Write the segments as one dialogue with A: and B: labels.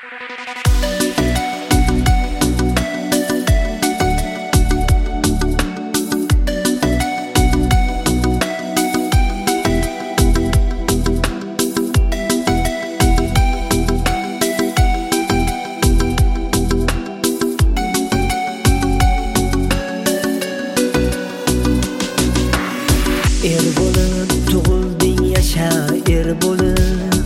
A: Er bo'lib tug'ilding, yasha er bo'lib.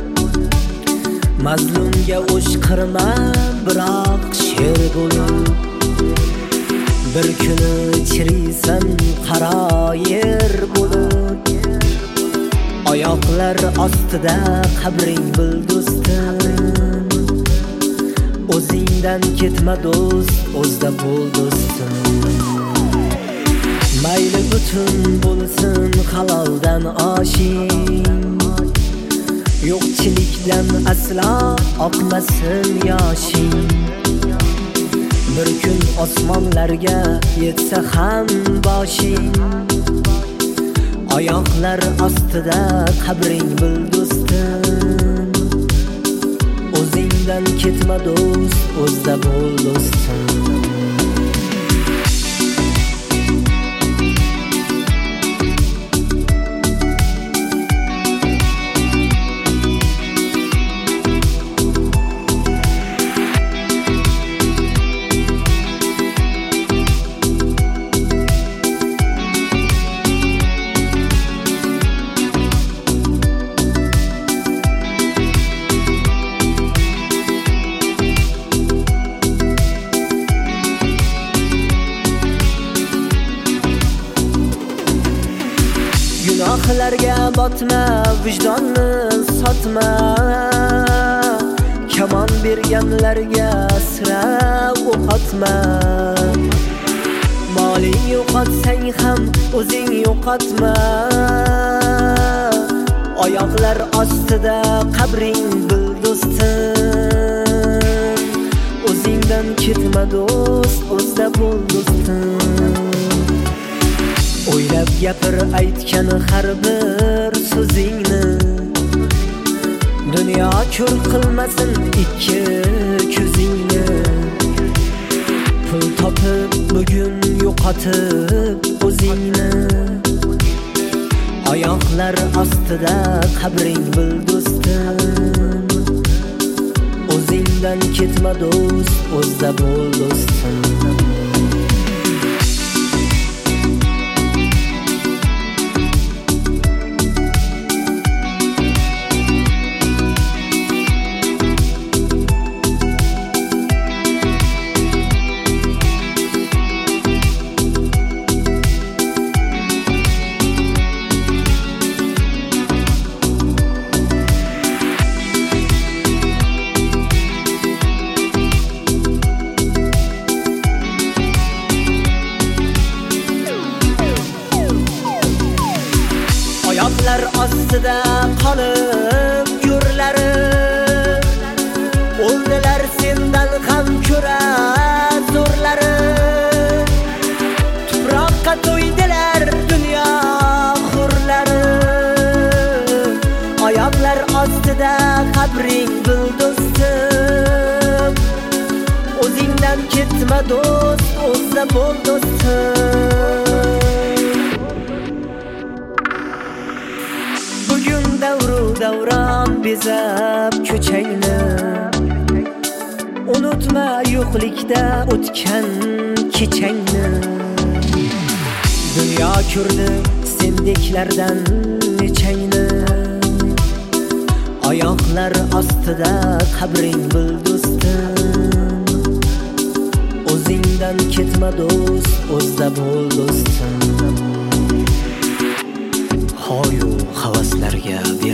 A: Mazlumga o'shqirma, biroq sher bo'lib. Bir kuni chiriysan, qaro yer bo'lib. Oyoqlar ostida qabring bil do'stim. O'zingdan ketma do'st, o'zda bo'l do'stim. Mayli butun bo'lsin haloldan oshing, yo'qchilikdan aslo oqmasin yoshing. Bir kun osmonlarga yetsa ham boshing, oyoqlar ostida qabring bil do'stim. O'zingdan ketma do'st, o'zda bo'l do'stim. Gunohlarga botma, vijdonni sotma. Kamon berganlarga sira o'qotma. Moling yo'qotsang ham o'zing yo'qotma. Oyoqlar ostida qabring bil do'stim. O'zingdan ketma do'st, o'zda bo'l do'stim. O'ylab gapir aytgan har bir so'zingni. Dunyo ko'r qilmasin ikki ko'zingni. Pul topib bugun yo'qotib o'zingni. Oyoqlar ostida qabring bil do'stim. O'zingdan ketma do'st, o'zda bo'l do'stim. Oyoqlar ostida qolib yo'rlari. O'ldilar sendan ham ko'ra zo'rlari. Tuproqqa to'ydilar dunyo hurlari. Oyoqlar ostida qabring bil do'stim. O'zingdan ketma do'st, o'zda bo'l do'stim. Davron bezab ko'changni. Unutma yo'qlikda o'tgan kechangni. Dunyo ko'rdi sendeklardan nechangni. Oyoqlar ostida qabring bil do'stim. O'zingdan ketma do'st, o'zda bo'l do'stim. Hoyu havaslarga